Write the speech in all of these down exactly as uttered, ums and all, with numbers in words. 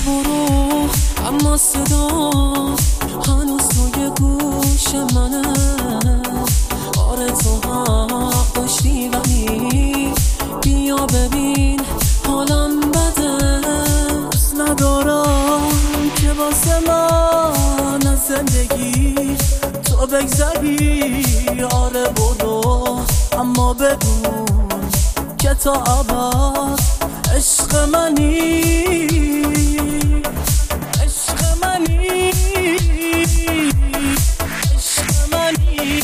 برو اما صدا هنوز توی گوش منه. آره تو حق داشتی ولی بیا ببین حالم بده. دوست ندارم که واسه من از زندگی تو بگذری. آره برو اما بدون که تا ابد عشق منی، عشق منی، عشق منی.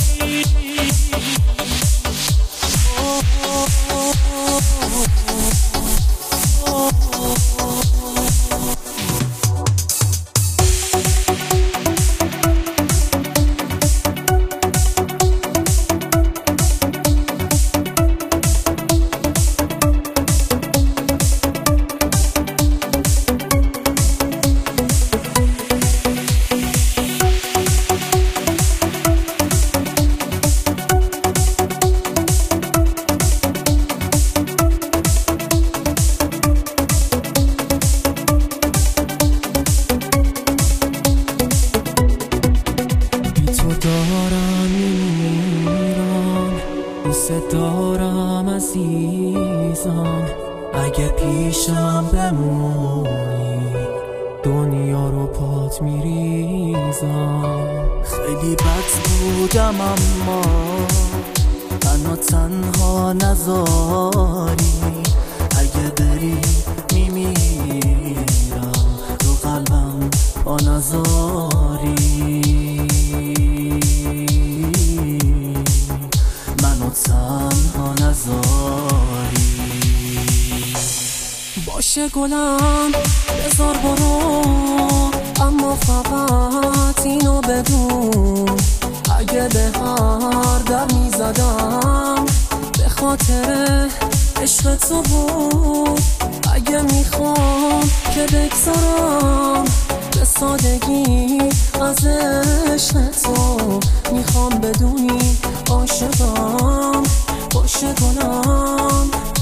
دارم میمیرم، دوست دارم عزیزم. اگه پیشم بمونی دنیا رو پات میریزم. خیلی بد بودم اما منو تنها نذاری. اگه بری میمیرم رو قلبم با نذاری. تنها نذاری. باشه گلم بذار برو اما فقط اینو بدون. اگه به هر در میزدم به خاطر عشق تو بود. اگه میخوام که بگذارم به سادگی از عشق تو، میخوام بدونی عاشقم. باشه گلم